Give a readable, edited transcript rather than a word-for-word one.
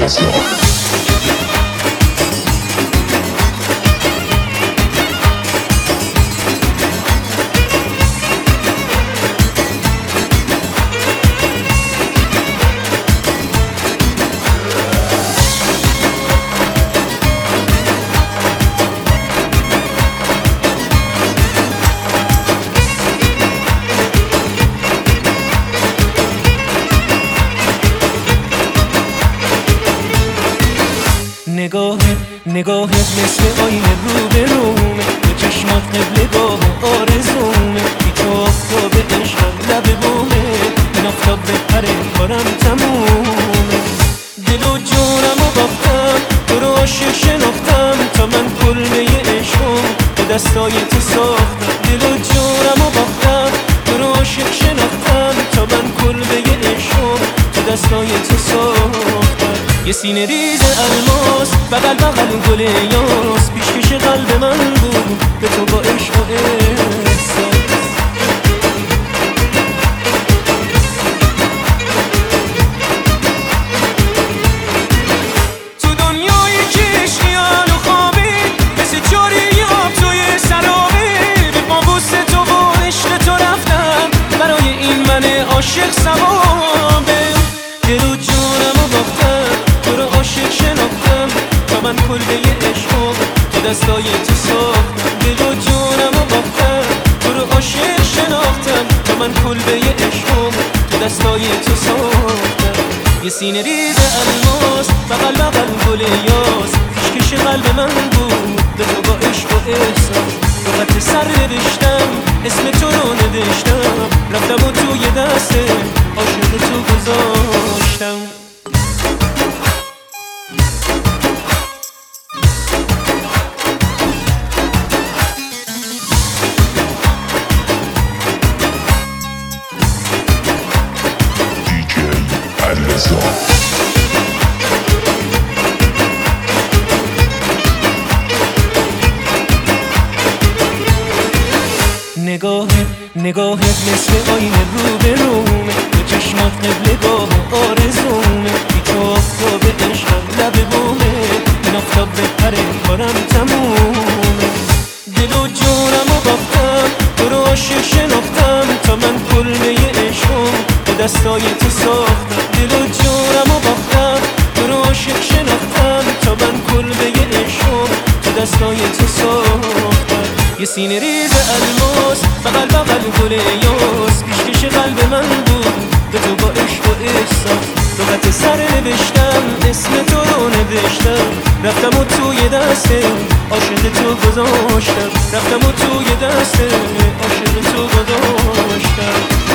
نگاهت مثل آینه رو به رومه، به چشمات قبلگاه آرزومه، هیچ آفتاب عشقم لب بومه، این آفتاب بپره کارم تمومه. دل و جونم و باختم، تو رو عاشق شناختم، تا من کلبه عشقم به دستای تو ساختم. دل و جونم و باختم، تو رو عاشق شناختم، تا من کلبه عشقم به دستای تو ساختم. یه سینه ریز الماس بغل بغل گل یاس، پیشکش قلب من بود به تو با عشق و احساس. تو دنیای کشیان و خوابی، مثل جاری آب توی سرابی، به پابوس تو و عشق تو رفتم، برای این من عاشق ثوابه. دل و جونم و باختم، تو رو عاشق شناختم، تا من کلبه عشقم تو دستای تو ساختم. دل و جونم و باختم، تو رو عاشق شناختم، تا من کلبه عشقم تو دستای تو ساختم. یه سینه ریز الماس بغل بغل گل یاس، پیشکش قلب من بود به تو با عشق و احساس. لغت سر نوشتم، اسم تو رو نوشتم، رفتم و توی دست عاشق تو گذاشتم. نگاهت مثل آینه رو به رومه، به چشمات قبلگاه آرزومه، هیچ آفتاب عشقم لب بومه، این آفتاب بپره کارم تمومه. دل و جونم و باختم، تو رو عاشق شناختم، تا من کلبه عشقم به دستای تو ساختم. دل و جونم و باختم، تو رو عاشق شناختم، تا من کلبه عشقم تو دستای تو ساختم. یه سینه ریز الماس بغل بغل گل یاس، پیشکش قلب من بود به تو با عشق و احساس. لغت سر نوشتم، اسم تو رو نوشتم، رفتم و توی دست عاشق تو گذاشتم. رفتم و توی دست عاشق تو گذاشتم.